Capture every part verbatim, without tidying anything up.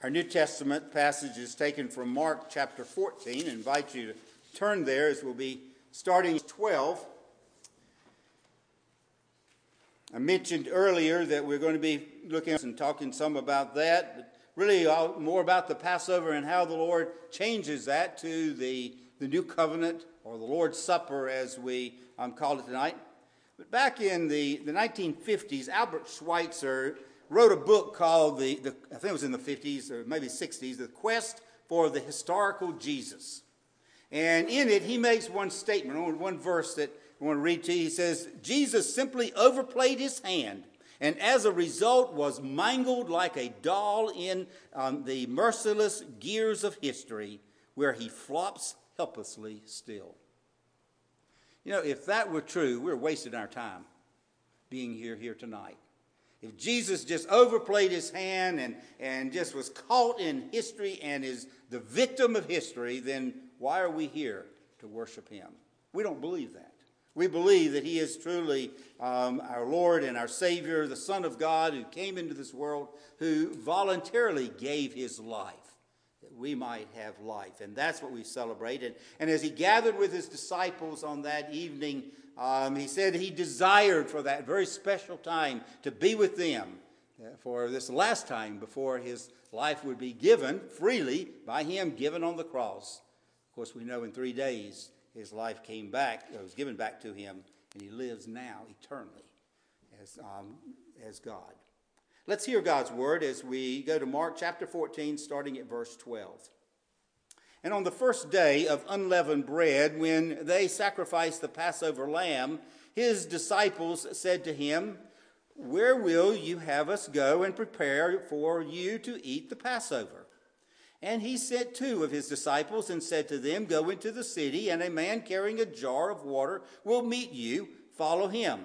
Our New Testament passage is taken from Mark chapter fourteen. I invite you to turn there as we'll be starting twelve. I mentioned earlier that we're going to be looking at and talking some about that, but really all, more about the Passover and how the Lord changes that to the, the new covenant, or the Lord's Supper as we um, call it tonight. But back in the, the nineteen fifties, Albert Schweitzer wrote a book called, the, the I think it was in the fifties or maybe sixties, The Quest for the Historical Jesus. And in it, he makes one statement, one verse that I want to read to you. He says, Jesus simply overplayed his hand, and as a result was mangled like a doll in um, the merciless gears of history, where he flops helplessly still. You know, if that were true, we're wasting our time being here here tonight. If Jesus just overplayed his hand and, and just was caught in history and is the victim of history, then why are we here to worship him? We don't believe that. We believe that he is truly um, our Lord and our Savior, the Son of God who came into this world, who voluntarily gave his life that we might have life. And that's what we celebrated. And as he gathered with his disciples on that evening, Um, he said he desired for that very special time to be with them for this last time before his life would be given freely by him, given on the cross. Of course, we know in three days his life came back, it was given back to him, and he lives now eternally as, um, as God. Let's hear God's word as we go to Mark chapter fourteen, starting at verse twelve. And on the first day of unleavened bread, when they sacrificed the Passover lamb, his disciples said to him, "Where will you have us go and prepare for you to eat the Passover?" And he sent two of his disciples and said to them, "Go into the city, and a man carrying a jar of water will meet you. Follow him.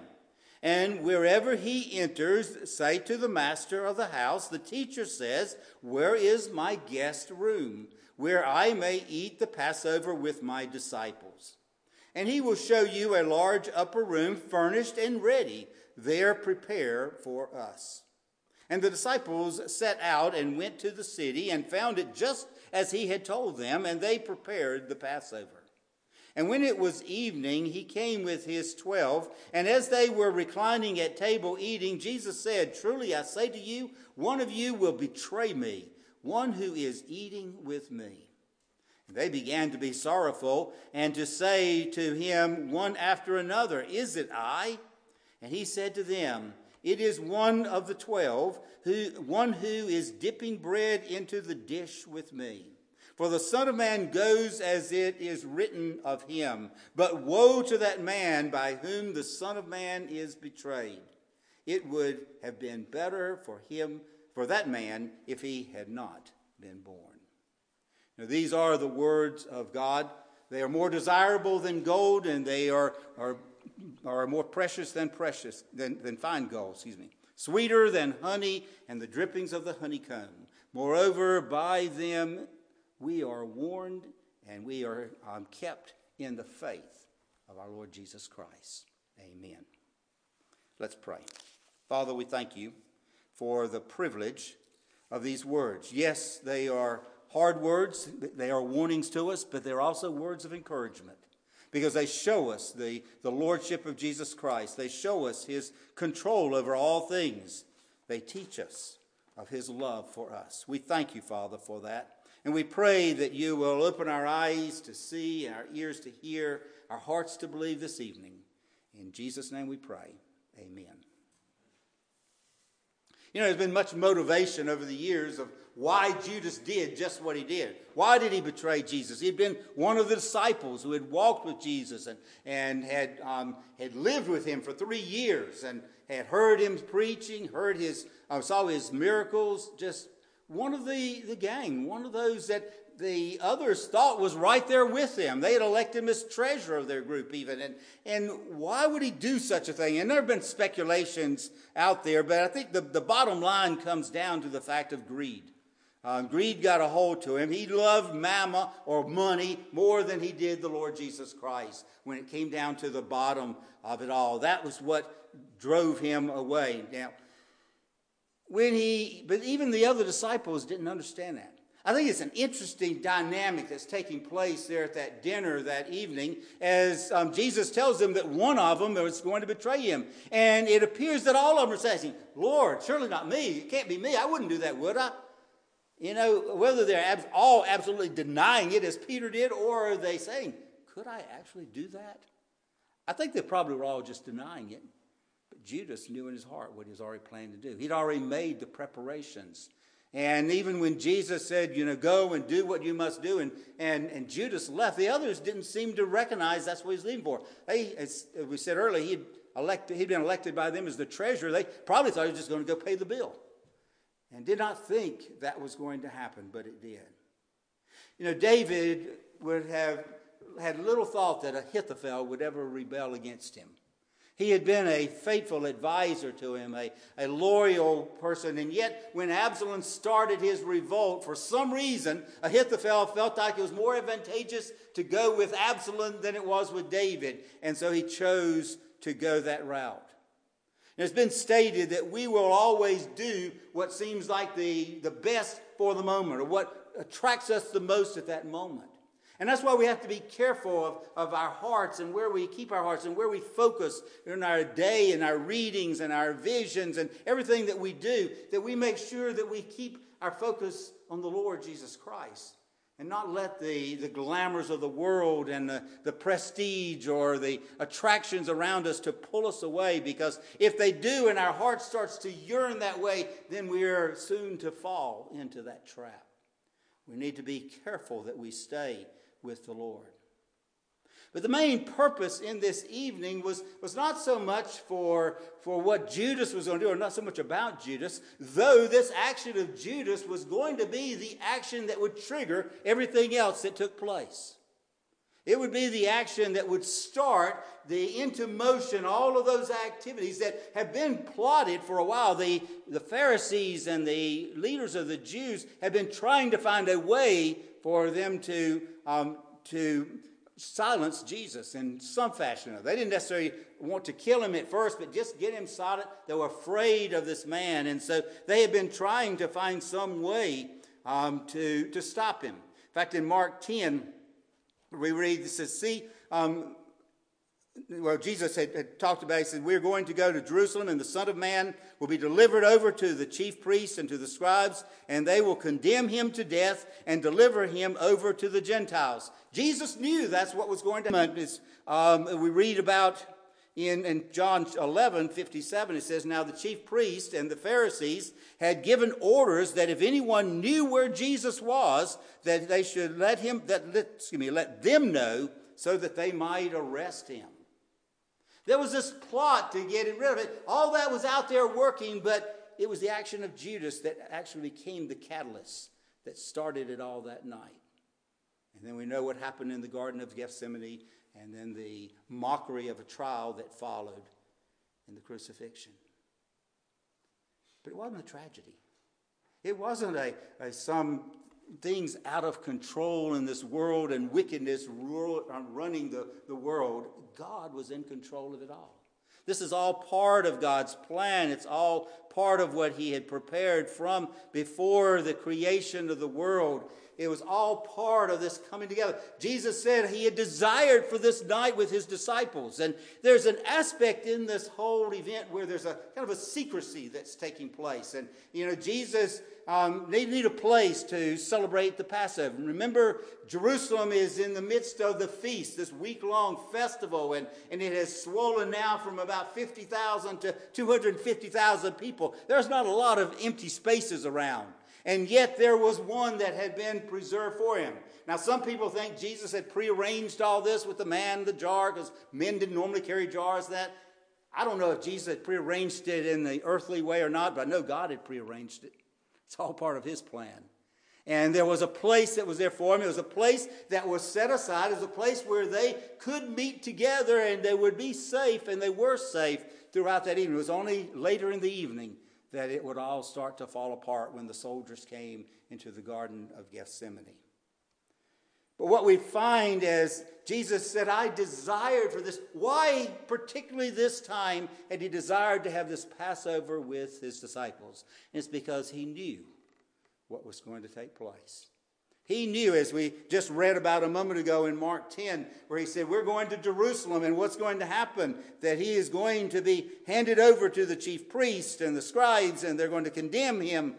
And wherever he enters, say to the master of the house, 'The teacher says, where is my guest room, where I may eat the Passover with my disciples?' And he will show you a large upper room furnished and ready. There prepare for us." And the disciples set out and went to the city and found it just as he had told them, and they prepared the Passover. And when it was evening, he came with his twelve, and as they were reclining at table eating, Jesus said, "Truly I say to you, one of you will betray me, one who is eating with me." And they began to be sorrowful and to say to him one after another, "Is it I?" And he said to them, "It is one of the twelve, who, one who is dipping bread into the dish with me. For the Son of Man goes as it is written of him, but woe to that man by whom the Son of Man is betrayed. It would have been better for him, for that man, if he had not been born." Now, these are the words of God. They are more desirable than gold, and they are, are, are more precious than precious than, than fine gold, excuse me. Sweeter than honey and the drippings of the honeycomb. Moreover, by them we are warned and we are um, kept in the faith of our Lord Jesus Christ. Amen. Let's pray. Father, we thank you for the privilege of these words. Yes, they are hard words. They are warnings to us, but they're also words of encouragement because they show us the, the lordship of Jesus Christ. They show us his control over all things. They teach us of his love for us. We thank you, Father, for that. And we pray that you will open our eyes to see and our ears to hear, our hearts to believe this evening. In Jesus' name we pray. Amen. You know, there's been much motivation over the years of why Judas did just what he did. Why did he betray Jesus? He had been one of the disciples who had walked with Jesus and, and had, um, had lived with him for three years and had heard him preaching, heard his, uh, saw his miracles, just one of the, the gang, one of those that the others thought was right there with them. They had elected him as treasurer of their group even. And, and why would he do such a thing? And there have been speculations out there, but I think the, the bottom line comes down to the fact of greed. Uh, greed got a hold to him. He loved mammon or money more than he did the Lord Jesus Christ when it came down to the bottom of it all. That was what drove him away. Now, when he, but even the other disciples didn't understand that. I think it's an interesting dynamic that's taking place there at that dinner that evening as um, Jesus tells them that one of them is going to betray him. And it appears that all of them are saying, Lord, surely not me. It can't be me. I wouldn't do that, would I? You know, whether they're ab- all absolutely denying it as Peter did, or are they saying, could I actually do that? I think they probably were all just denying it. But Judas knew in his heart what he was already planning to do. He'd already made the preparations. And even when Jesus said, you know, go and do what you must do, and, and, and Judas left, the others didn't seem to recognize that's what he's leaving for. They, as we said earlier, he'd, elected, he'd been elected by them as the treasurer. They probably thought he was just going to go pay the bill and did not think that was going to happen, but it did. You know, David would have had little thought that Ahithophel would ever rebel against him. He had been a faithful advisor to him, a, a loyal person, and yet when Absalom started his revolt, for some reason, Ahithophel felt like it was more advantageous to go with Absalom than it was with David, and so he chose to go that route. And it's been stated that we will always do what seems like the, the best for the moment, or what attracts us the most at that moment. And that's why we have to be careful of, of our hearts and where we keep our hearts and where we focus in our day and our readings and our visions and everything that we do, that we make sure that we keep our focus on the Lord Jesus Christ and not let the, the glamours of the world and the, the prestige or the attractions around us to pull us away, because if they do and our heart starts to yearn that way, then we are soon to fall into that trap. We need to be careful that we stay with the Lord. But the main purpose in this evening was, was not so much for, for what Judas was going to do, or not so much about Judas, though this action of Judas was going to be the action that would trigger everything else that took place. It would be the action that would start the into motion all of those activities that have been plotted for a while. The, the Pharisees and the leaders of the Jews have been trying to find a way for them to, um, to silence Jesus in some fashion. They didn't necessarily want to kill him at first, but just get him silent. They were afraid of this man, and so they had been trying to find some way um, to, to stop him. In fact, in Mark ten, we read, it says, see, um, well, Jesus had, had talked about it. He said, we're going to go to Jerusalem, and the Son of Man will be delivered over to the chief priests and to the scribes, and they will condemn him to death and deliver him over to the Gentiles. Jesus knew that's what was going to happen. Um, we read about in, in John eleven fifty-seven, it says, now the chief priests and the Pharisees had given orders that if anyone knew where Jesus was, that they should let him, that let, excuse me, let them know, so that they might arrest him. There was this plot to get rid of it. All that was out there working, but it was the action of Judas that actually became the catalyst that started it all that night. And then we know what happened in the Garden of Gethsemane, and then the mockery of a trial that followed in the crucifixion. But it wasn't a tragedy. It wasn't a, a some things out of control in this world and wickedness running the, the world. God was in control of it all. This is all part of God's plan. It's all part of what he had prepared from before the creation of the world. It was all part of this coming together. Jesus said he had desired for this night with his disciples. And there's an aspect in this whole event where there's a kind of a secrecy that's taking place. And, you know, Jesus um, they need a place to celebrate the Passover. And remember, Jerusalem is in the midst of the feast, this week-long festival. And, and it has swollen now from about fifty thousand to two hundred fifty thousand people. There's not a lot of empty spaces around. And yet there was one that had been preserved for him. Now, some people think Jesus had prearranged all this with the man, the jar, because men didn't normally carry jars that. I don't know if Jesus had prearranged it in the earthly way or not, but I know God had prearranged it. It's all part of his plan. And there was a place that was there for him. It was a place that was set aside. It was a place where they could meet together and they would be safe, and they were safe throughout that evening. It was only later in the evening that it would all start to fall apart when the soldiers came into the Garden of Gethsemane. But what we find is Jesus said, I desired for this. Why, particularly this time, had he desired to have this Passover with his disciples? And it's because he knew what was going to take place. He knew, as we just read about a moment ago in Mark ten, where he said, we're going to Jerusalem, and what's going to happen? That he is going to be handed over to the chief priests and the scribes, and they're going to condemn him.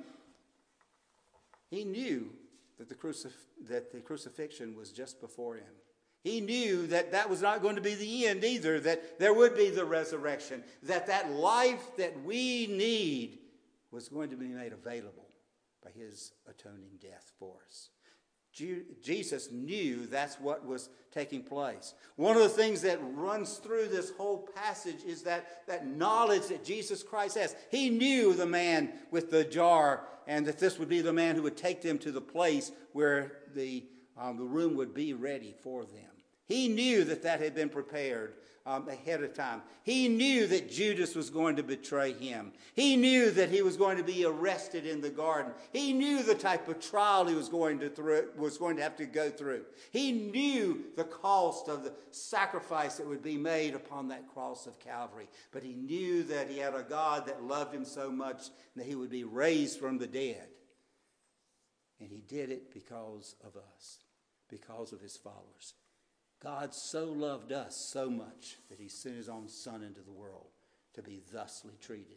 He knew that the, crucif- that the crucifixion was just before him. He knew that that was not going to be the end either, that there would be the resurrection, that that life that we need was going to be made available by his atoning death for us. Jesus knew that's what was taking place. One of the things that runs through this whole passage is that, that knowledge that Jesus Christ has. He knew the man with the jar, and that this would be the man who would take them to the place where the, um, the room would be ready for them. He knew that that had been prepared um, ahead of time. He knew that Judas was going to betray him. He knew that he was going to be arrested in the garden. He knew the type of trial he was going to through, was going to have to go through. He knew the cost of the sacrifice that would be made upon that cross of Calvary. But he knew that he had a God that loved him so much that he would be raised from the dead. And he did it because of us, because of his followers. God so loved us so much that he sent his own Son into the world to be thusly treated,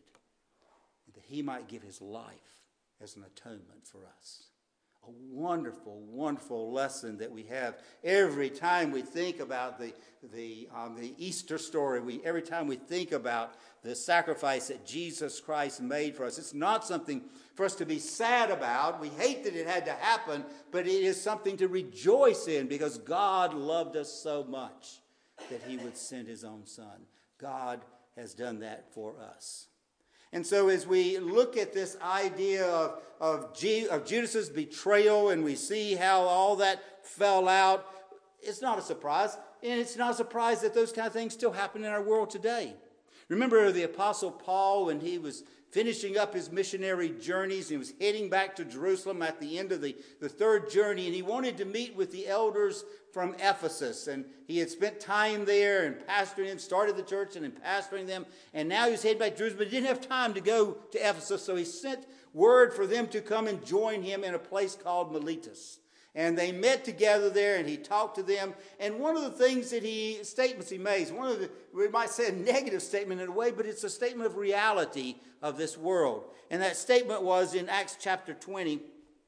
and that he might give his life as an atonement for us. A wonderful, wonderful lesson that we have every time we think about the the um, the Easter story. We every time we think about the sacrifice that Jesus Christ made for us. It's not something for us to be sad about. We hate that it had to happen, but it is something to rejoice in because God loved us so much that he would send his own Son. God has done that for us. And so as we look at this idea of, of, G, of Judas's betrayal and we see how all that fell out, it's not a surprise. And it's not a surprise that those kind of things still happen in our world today. Remember the Apostle Paul when he was finishing up his missionary journeys. He was heading back to Jerusalem at the end of the, the third journey, and he wanted to meet with the elders from Ephesus. And he had spent time there and pastoring them, started the church and then pastoring them. And now he was heading back to Jerusalem, but he didn't have time to go to Ephesus. So he sent word for them to come and join him in a place called Miletus. And they met together there, and he talked to them. And one of the things that he, statements he makes, one of the, we might say a negative statement in a way, but it's a statement of reality of this world. And that statement was in Acts chapter twenty,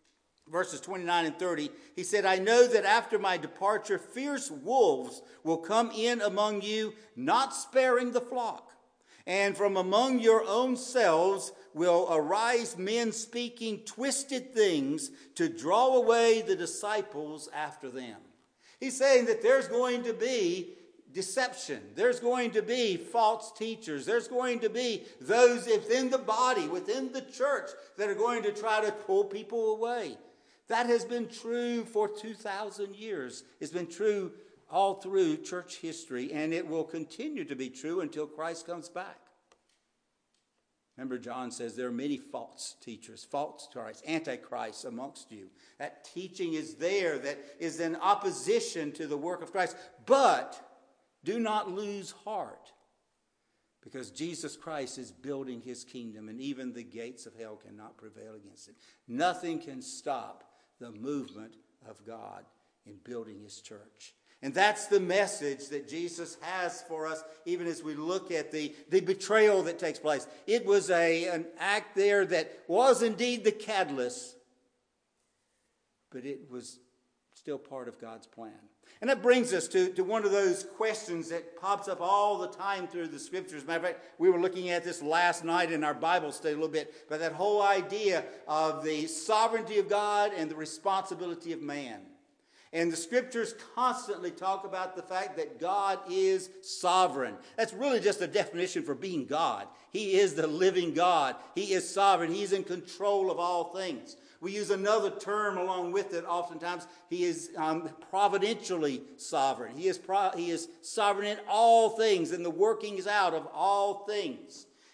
verses twenty-nine and thirty. He said, I know that after my departure, fierce wolves will come in among you, not sparing the flock. And from among your own selves will arise men speaking twisted things to draw away the disciples after them. He's saying that there's going to be deception. There's going to be false teachers. There's going to be those within the body, within the church, that are going to try to pull people away. That has been true for two thousand years. It's been true all through church history, and it will continue to be true until Christ comes back. Remember, John says there are many false teachers, false Christ, antichrists amongst you. That teaching is there that is in opposition to the work of Christ. But do not lose heart, because Jesus Christ is building his kingdom, and even the gates of hell cannot prevail against it. Nothing can stop the movement of God in building his church. And that's the message that Jesus has for us, even as we look at the, the betrayal that takes place. It was a, an act there that was indeed the catalyst, but it was still part of God's plan. And that brings us to, to one of those questions that pops up all the time through the scriptures. Matter of fact, we were looking at this last night in our Bible study a little bit, but that whole idea of the sovereignty of God and the responsibility of man. And the scriptures constantly talk about the fact that God is sovereign. That's really just a definition for being God. He is the living God. He is sovereign. He's in control of all things. We use another term along with it oftentimes. He is um, providentially sovereign. He is, pro- he is sovereign in all things, in the workings out of all things.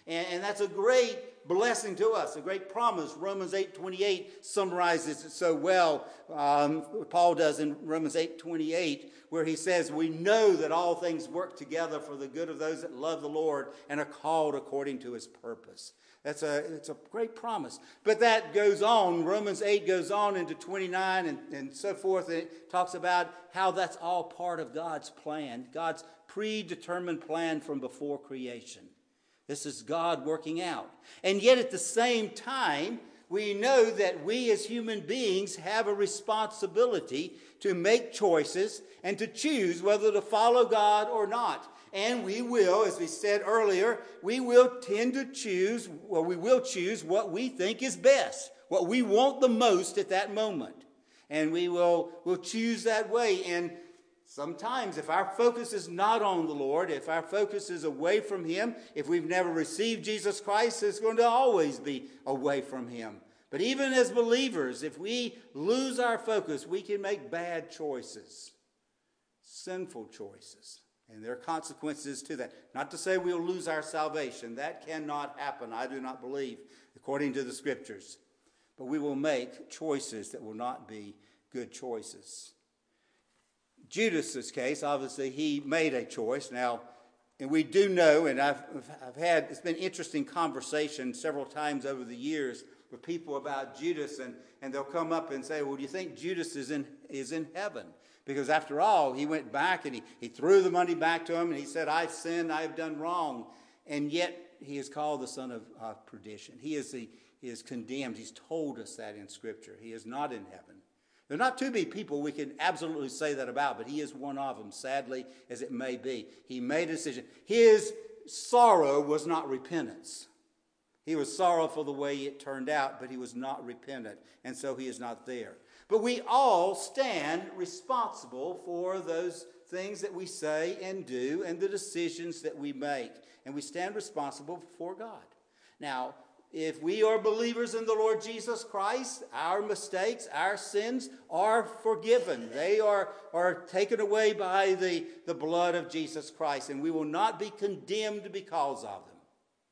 And, and that's a great blessing to us, a great promise. Romans eight twenty-eight summarizes it so well. Um, Paul does in Romans eight twenty-eight, where he says, we know that all things work together for the good of those that love the Lord and are called according to his purpose. That's a, it's a great promise. But that goes on. Romans eight goes on into twenty-nine and, and so forth. And it talks about how that's all part of God's plan, God's predetermined plan from before creation. This is God working out. And yet at the same time, we know that we as human beings have a responsibility to make choices and to choose whether to follow God or not. And we will, as we said earlier, we will tend to choose, well, we will choose what we think is best, what we want the most at that moment. And we will will choose that way. And sometimes if our focus is not on the Lord, if our focus is away from him, if we've never received Jesus Christ, it's going to always be away from him. But even as believers, if we lose our focus, we can make bad choices, sinful choices. And there are consequences to that. Not to say we'll lose our salvation. That cannot happen, I do not believe, according to the Scriptures. But we will make choices that will not be good choices. Judas's case, obviously, he made a choice. Now, and we do know, and I've, I've had, it's been interesting conversation several times over the years with people about Judas, and, and they'll come up and say, well, do you think Judas is in is in heaven? Because after all, he went back and he, he threw the money back to him and he said, I've sinned, I've done wrong. And yet he is called the son of uh, perdition. He is, the, he is condemned. He's told us that in Scripture. He is not in heaven. There are not too many people we can absolutely say that about, but he is one of them, sadly, as it may be. He made a decision. His sorrow was not repentance. He was sorrowful the way it turned out, but he was not repentant, and so he is not there. But we all stand responsible for those things that we say and do and the decisions that we make. And we stand responsible before God. Now, if we are believers in the Lord Jesus Christ, our mistakes, our sins are forgiven. They are, are taken away by the, the blood of Jesus Christ, and we will not be condemned because of them.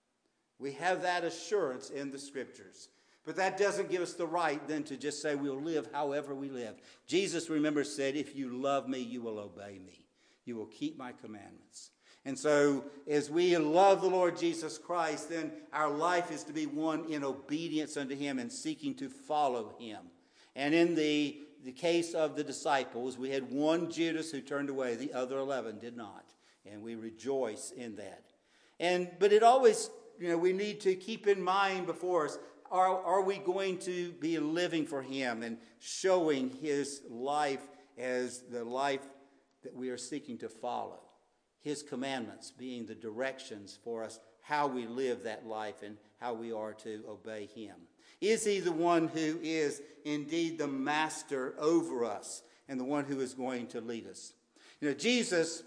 We have that assurance in the Scriptures. But that doesn't give us the right then to just say we'll live however we live. Jesus, remember, said, if you love me, you will obey me. You will keep my commandments. And so as we love the Lord Jesus Christ, then our life is to be one in obedience unto him and seeking to follow him. And in the, the case of the disciples, we had one Judas who turned away. The other eleven did not. And we rejoice in that. And but it always, you know, we need to keep in mind before us, Are, are we going to be living for him and showing his life as the life that we are seeking to follow? His commandments being the directions for us, how we live that life and how we are to obey him. Is he the one who is indeed the master over us and the one who is going to lead us? You know, Jesus,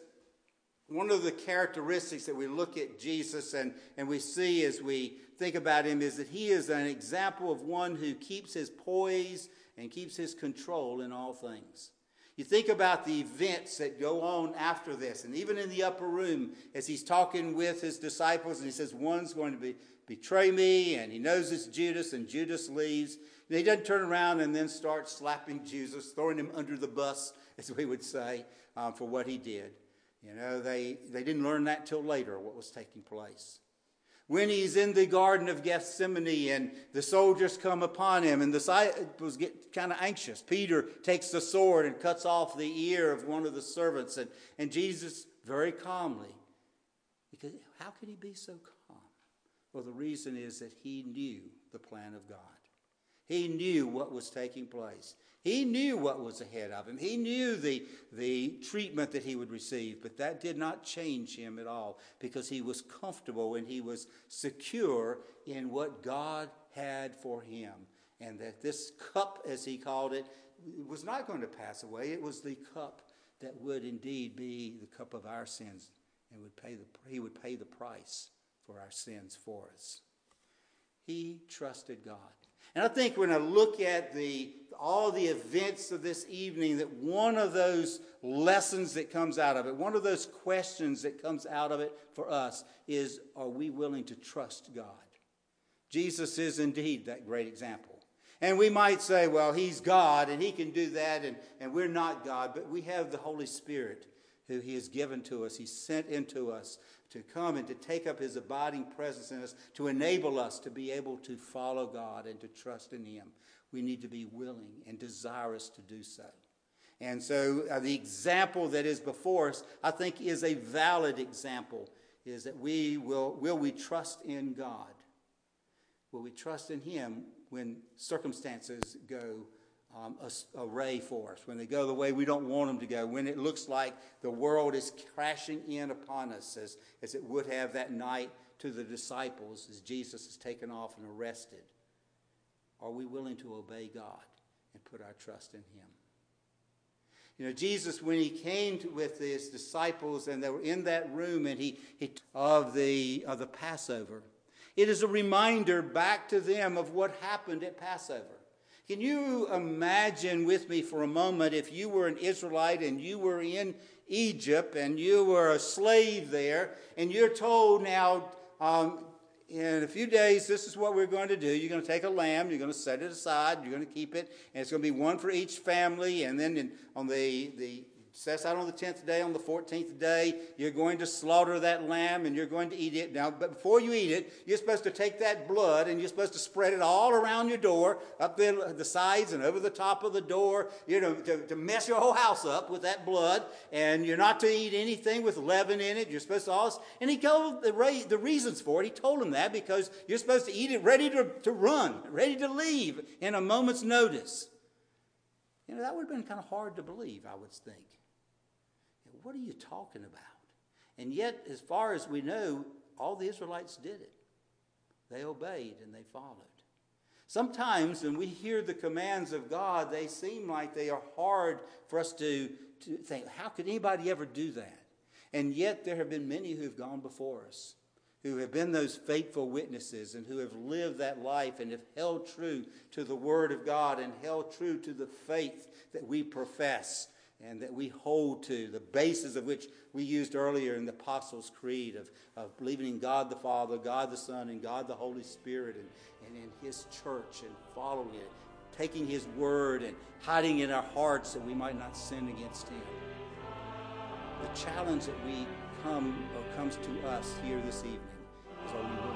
one of the characteristics that we look at Jesus and, and we see as we think about him is that he is an example of one who keeps his poise and keeps his control in all things. You think about the events that go on after this, and even in the upper room as he's talking with his disciples, and he says, one's going to be, betray me, and he knows it's Judas, and Judas leaves. And he doesn't turn around and then start slapping Jesus, throwing him under the bus, as we would say, um, for what he did. You know, they, they didn't learn that till later, what was taking place. When he's in the Garden of Gethsemane and the soldiers come upon him and the disciples get kind of anxious. Peter takes the sword and cuts off the ear of one of the servants. And, and Jesus very calmly, because how could he be so calm? Well, the reason is that he knew the plan of God. He knew what was taking place. He knew what was ahead of him. He knew the, the treatment that he would receive, but that did not change him at all because he was comfortable and he was secure in what God had for him. And that this cup, as he called it, was not going to pass away. It was the cup that would indeed be the cup of our sins and would pay the, he would pay the price for our sins for us. He trusted God. And I think when I look at the all the events of this evening, that one of those lessons that comes out of it, one of those questions that comes out of it for us is, are we willing to trust God? Jesus is indeed that great example. And we might say, well, he's God and he can do that, and, and we're not God. But we have the Holy Spirit who he has given to us. He's sent into us to come and to take up his abiding presence in us, to enable us to be able to follow God and to trust in him. We need to be willing and desirous to do so. And so uh, the example that is before us, I think, is a valid example, is that we will, will we trust in God? Will we trust in him when circumstances go um, array for us, when they go the way we don't want them to go, when it looks like the world is crashing in upon us, as, as it would have that night to the disciples as Jesus is taken off and arrested? Are we willing to obey God and put our trust in him? You know, Jesus, when he came to, with his disciples and they were in that room and he, he of the of the Passover, it is a reminder back to them of what happened at Passover. Can you imagine with me for a moment if you were an Israelite and you were in Egypt and you were a slave there and you're told now, um, in a few days, this is what we're going to do. You're going to take a lamb, you're going to set it aside, you're going to keep it, and it's going to be one for each family. And then in, on the, the set aside on the tenth day, on the fourteenth day, you're going to slaughter that lamb and you're going to eat it. Now, but before you eat it, you're supposed to take that blood and you're supposed to spread it all around your door, up the, the sides and over the top of the door, you know, to, to mess your whole house up with that blood. And you're not to eat anything with leaven in it. You're supposed to all. And he told the, the reasons for it. He told them that because you're supposed to eat it ready to, to run, ready to leave in a moment's notice. You know, that would have been kind of hard to believe, I would think. What are you talking about? And yet, as far as we know, all the Israelites did it. They obeyed and they followed. Sometimes when we hear the commands of God, they seem like they are hard for us to, to think, how could anybody ever do that? And yet there have been many who have gone before us, who have been those faithful witnesses and who have lived that life and have held true to the Word of God and held true to the faith that we profess and that we hold to, the basis of which we used earlier in the Apostles' Creed of, of believing in God the Father, God the Son, and God the Holy Spirit, and, and in his church and following it, taking his word and hiding in our hearts that we might not sin against him. The challenge that we come or comes to us here this evening is, are we willing